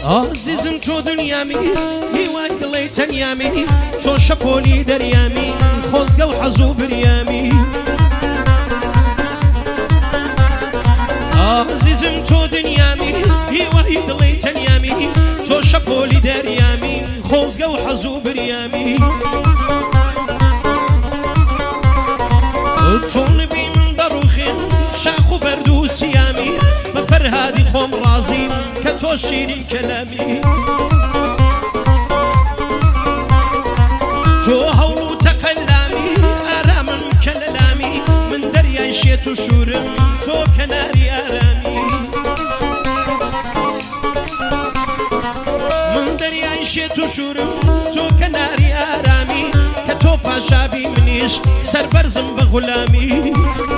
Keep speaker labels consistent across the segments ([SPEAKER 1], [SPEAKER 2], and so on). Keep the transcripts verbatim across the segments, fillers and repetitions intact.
[SPEAKER 1] عزیزم تو دنیامی هیوای دڵی تەنیامی تۆ شەپۆلی دەریامی خۆزگە و حەز و بریامی عزیزم تۆ دنیامی هیوای دڵی تەنیامی تۆ شەپۆلی دەریامی خۆزگە و حەز و بریامی تۆ نبی من دەڕوخێن شاخ و بەرد و سیامی بە فەرهادی خۆم ڕازیم کە تۆ شیرین کەلامی تۆ هەوڵ و تەقەلامی ئارامم کە لەلامی من دەریای شێت و شورم تۆ کەناری ئارامی من دەریای شێت و شورم تۆ کەناری ئارامی کە تۆ پاشابی منیش سەربەرزم بە غولامی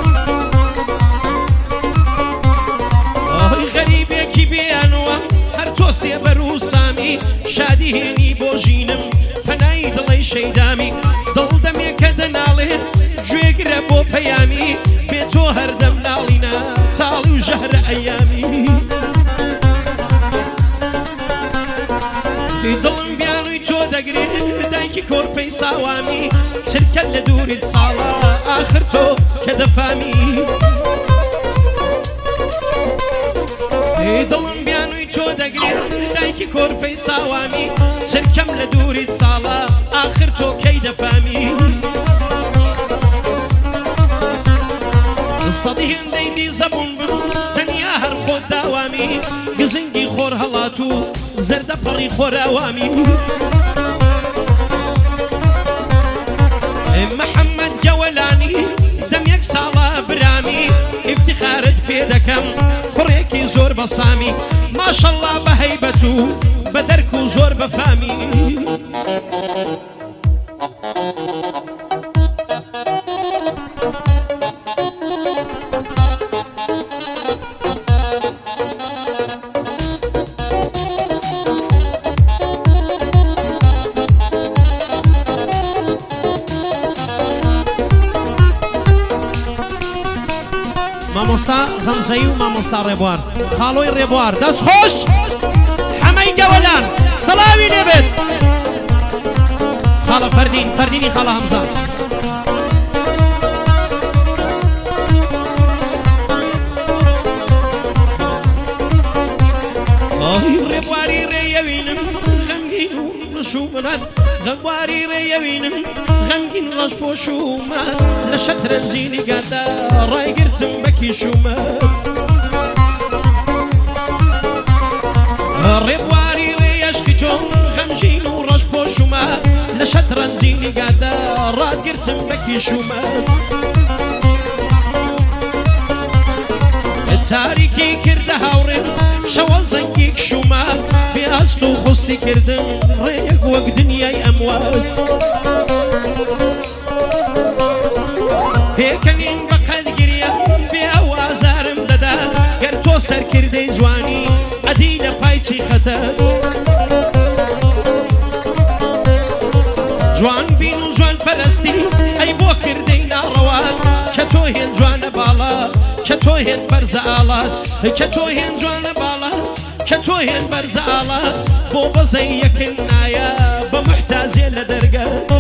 [SPEAKER 1] ئەی غەریبێکی بێیانوە هەر تۆ سێبەر و سامی شادی هێنی بۆ ژینم پەنای دڵی شەیدامی دڵ دەمێکە دەناڵێ گوێگرە بۆ پەیامی بێ تۆ هەردەم ناڵینە تاڵی و ژەهرە ئەیامی دڵم بیانووی تۆ دەگرێ دایکی کۆرپەی ساوامی چرکە لە دووریت ساڵە ئاخر تۆ کە دەفامی دڵم بیانووی تۆ دەگرێ دایکی کۆرپەی ساوامی چرکەم لە دووریت ساڵە ئاخر تۆ کەی دەفامی سەدی هێندەی دی زەبوون بم تەنیا هەر خۆت داوامی گزنگی خۆر هەڵات و زەردە پەڕی خۆراوامی محەممەد گەوەلانی دەم یەک ساڵە برامی ئیفتیخارت پێ دەکەم کوڕێکی زۆر بەسامی ماشەڵڵا بە هەیبەت و بە دەرک و زۆر بەفامی مامۆستا غەمزەی و مامۆستا ڕێبوار خاڵۆی ڕێبوار دەست خۆش حەمەی گەوەلان سەڵاوی لێبێت خاڵە فەردین فەردینی خاڵە هەمزە ڕێبواری ڕێیەوینم غەمگین و ڕشومەت غەمواری ڕێیەوینم غەمگین ڕەش پۆشومەت لە شەترەنجی نیگەدا ڕایگرتم بە کیشومەت ڕێبواری ڕێیەشکی تۆم غەمگین و ڕەش پۆشومەت لە شەترەنجی نیگەدا ڕاگرتم بە کیشومەت تاریکی کردە هاوڕێم شەوە زەنگی کشومە بێ ئەست و خوستی کردم ڕێیەک وەک دنیای ئەموات پێکەنین بە قەدگریە بێ ئەو ئازارم دەدا گەر تۆ سەرکردەی جوانی ئەدی لە پایچی خەتەت جوان بین و جوان پەرستی ئەی بۆ کردەی ناڕەوات کە تۆ هێن جوانە باڵا کە تۆ هێن بەرزە ئاڵات کە تۆ هێن جوانە باڵا کە تۆ هێن بەرزە ئاڵات بۆ بەزەی یەکن نایە بە محتازێ لە دەرگەت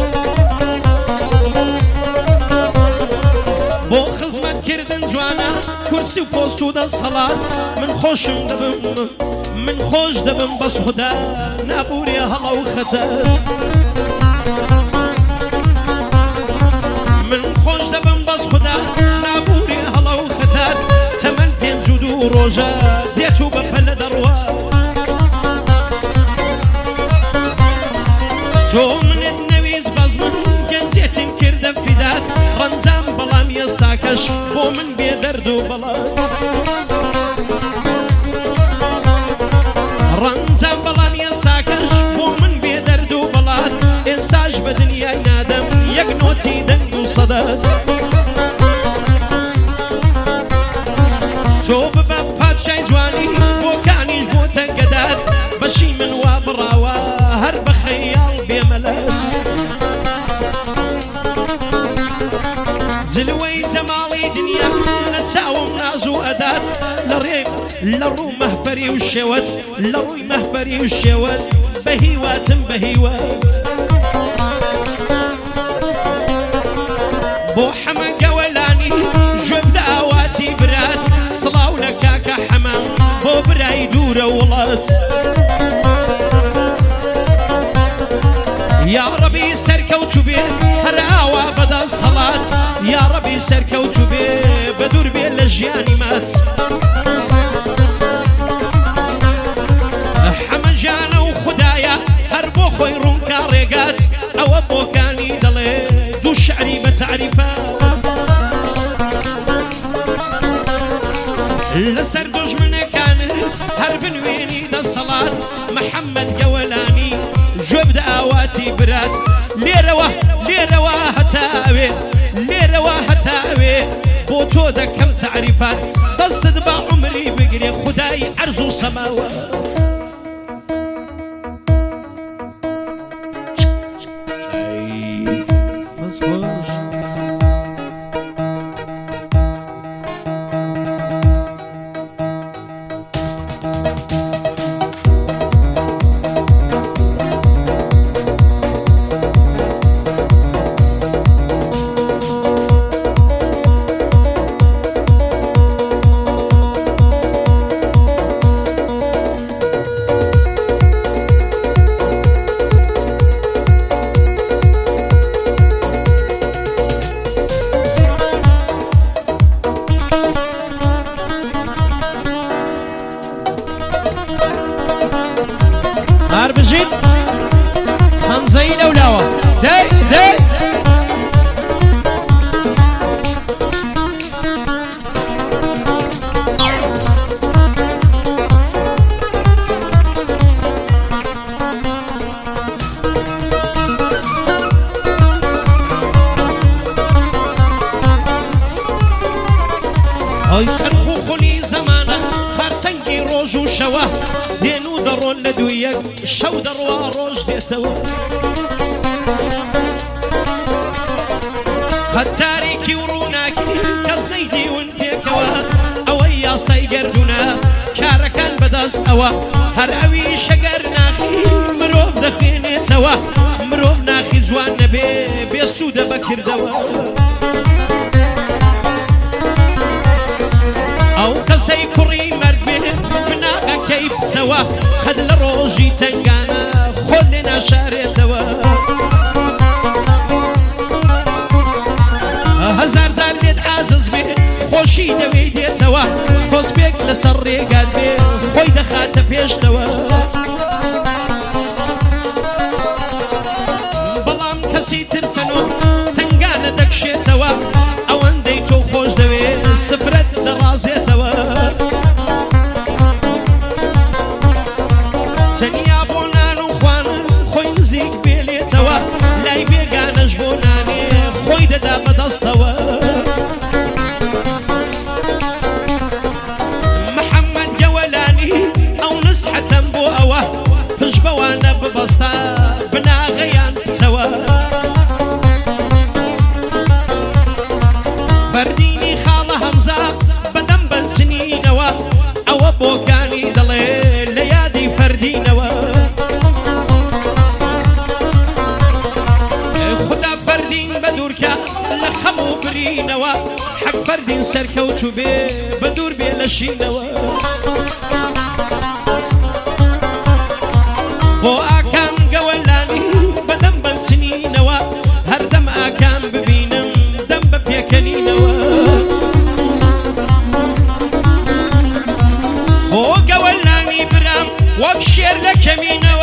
[SPEAKER 1] بۆ خزمەتکردن جوانە کورسی و پۆست و دەسەڵات من خۆشم دەبم من خۆش دەبم بەس خودا نابورێ هەڵە و خەتەت من خۆش دەبم بەس خودا نابورێ هەڵە و خەتەت تەمەن پێنج و دوو ڕۆژە دێت و بەپە لە دەڕوات تۆ منت نەویست بەز من گەنجێتیم کردە فیدات ڕەنجام بەڵام ئێستاکەش بۆ من بێ دەرد و بەڵات ڕەنجام بەڵام ئێستاکەش بۆ من بێ دەرد و بەڵات ئێستاش بە دنیای نادەم یەک نۆتی دەنگ و سەدەت تۆ ببە پادشای جوانی بۆکانیش بۆتە گەدات بەشی من وا بڕاوە هەر بە خەیاڵ بێمەلەت جلوەی جەماڵی دنیا لە چاوم ناز نازو أدات لريم لرو مهبري وشوت لروي مهبري وشوت بهيوات بهيوات بو حما قولاني جبد آواتي براد صلاو لكاكا حما بو براي دورة ولات يا ربي سركوتو بي هرعاوا بدا صلاة يا ربي سركوتو بي بدور بي لجياني مات حما جانا وخدايا هربو خوي رونكا ريقات او ابو كاني دلي دو شعري بتعريفات لسر دجمنا كان هربن ويني دا صلاة محمد قولاني جبد آواتي برات ليروا ليروا هتاوي ليروا هتاوي بوتو دا كم تعريفات بس تدبع عمري بقري خداي عرض سماوات بجيت خمزي لولاوة داي داي هاي سرخو خلي زمانه بارسنجي روجو شواه دينو درون لدويك شو دروا روج ديتوا خطاريكي وروناكي كزنيدي وانتيكوا اويا سايقردونا كاركان بداس اوا هر اوي شقرناخي مروف دخيني توا مروف ناخي جوان نبي بيسودة بكر دوا او كسي كوري مرقبه بناغا كيف توا خد لروجي تنقانا خلنا شاري توا هزار زار بيت عازز بي خوشي دوي دي توا خوز بيك لسري قاد بي خوي دخات بيش توا بلام كسي ترسنو تنقانا دكشي توا اوان ديتو خوش دوي سفرت درازي توا تنيا بونان وخوان خوي نزيك بيلي توا لاي بيقانش بوناني خوي ددا بدس توا محمد قولاني او نسحة بو اوه فش بوانا ببسطة بنا غيان توا فرديني خالة همزة بدن بنسنين اوه او بوكاني دلي ليادي فردينوا خدا فردين بدوركا لخمو برينوا حق فردين سركوتو بي بدور بي لشينوا بو اكام قولاني بدن بنسنينوا هردم اكام ببينم دم ببيكنينوا بو قولاني برام وكشير لكمينوا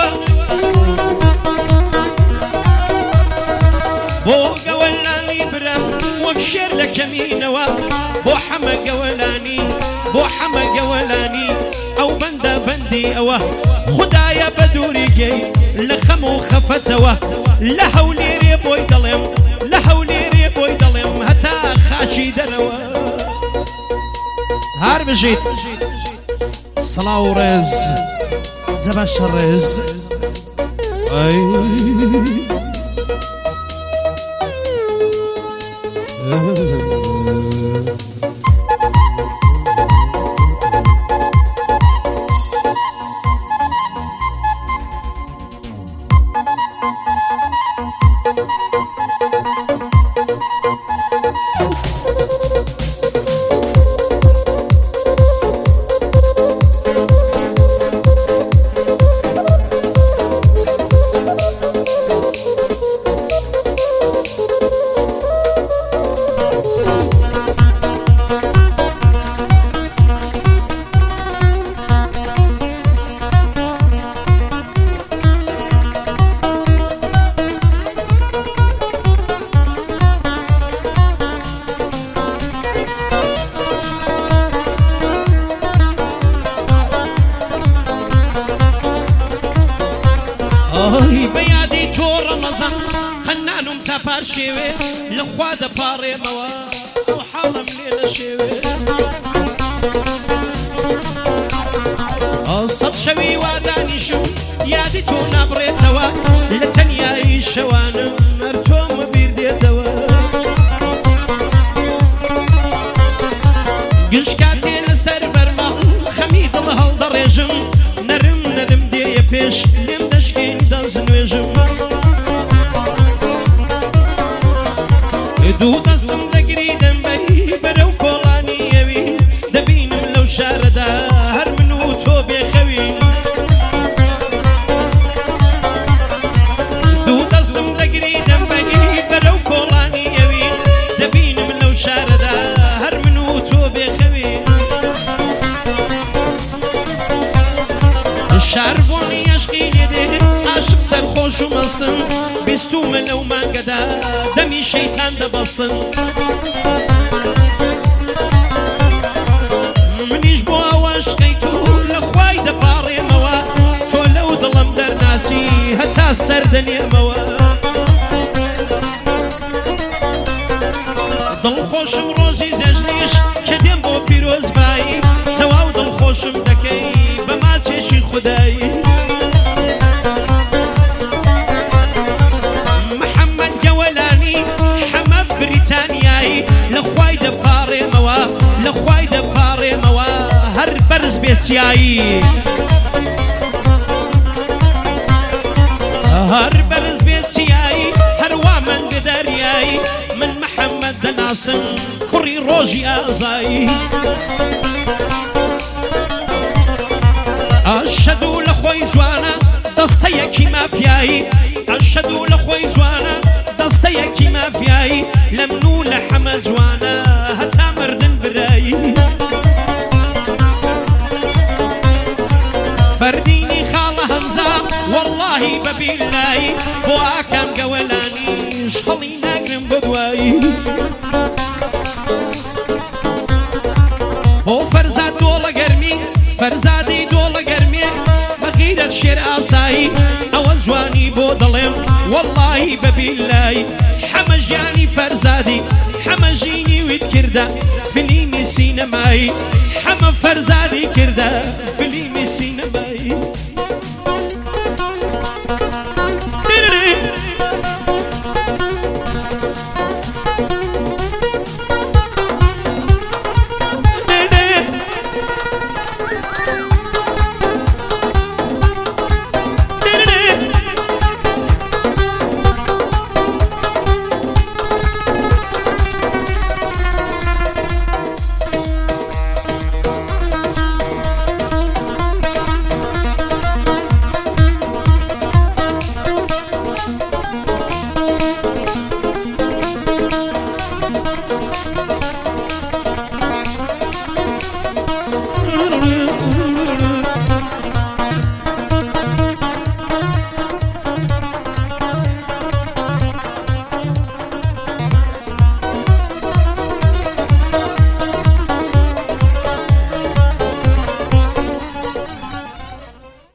[SPEAKER 1] بو قولاني برام وكشير لكمينوا بو حما قولاني بو حما قولاني او بندا بندي اوه خدايا بدوري جي لخمو خفتوا لهولي ريبوي ظلم لهولي ريبوي ظلم هتا خاشي دروا هار بجيت صلاة ورز زباش الرز اي ئای بە یادی تۆ ڕەمەزان قەنانم تا پار شێوێ لەخوا دەپاڕێمەوە ئەو حاڵم لێ لە شێوێ سەد شەوی وادانیشم یادی تۆ نابڕێتەوە لە تەنیایی شەوانم هەر تۆمە بیر دێتەوە گشت کاتێ لەسەر بەرماڵ خەمی دڵ هەڵدەڕێژم نەرم نەرم دێیە پێش لێم دەشکین دەزنوێژم دوو دەستم دەگری دەمبەری بەرەو کۆڵانی ئەوی دەبینم لەو شارەدا هەر من و تۆ بێخەوی دوو دەستم دەگری دەمبەری بەرەو کۆڵانی ئەوی دەبینم لەو شارەدا هەر من و تۆ بێخەوی شار بۆنی عەشقی لێدێ عاشق سەرخۆش و مەستم بیستومە لەو مانگەدا دەمی شەیتان دەبەستن منیش بۆ ئەوە عەشقەی تو لەخوای دەپاڕێمەوە تۆ لەو دڵم دەرناسی هەتا سەردەنێمەوە دڵخۆشم ڕۆژی زێژنیش کە دێم بۆ پیرۆزبایی تەواو دڵخۆشم دەکەی بە ماچێکی خودایی محەممەد گەوەلانی حەمە بریتانیایی لەخوای دەپاڕێمەوە لەخوای دەپاڕێمەوە هەر بەرز بێچیایی هەر بەرز بێچیایی هەروە من بێداریایی من محەممەد دەناسم کوڕی ڕۆژی ئازایی ئەشهەدو لە خۆی جوانە دەستەیەکی مافیایی ئەشهەدو لە خۆی جوانە دەستەیەکی مافیایی لە من و لە حەمە جوانە هەتا مردن برایی فەردینی خاڵە هەمزە وەڵڵاهی بەبیلایی بۆ ئاکام گەوەلانیش هەڵی ناگرم بە دوایی بۆ فەرزاد دۆڵە گەرمی فەرزادی دۆڵە گەرمێ بەغیرەت شێر ئاسایی ئەوە جوانی بۆ دەڵێم وەڵڵاهی بەبیلایی حەمە ژیانی فەرزادی حەمە ژینی ویت کردە فیلیمی سینەمایی حەمە فەرزادی کردە فیلیمی سینەمایی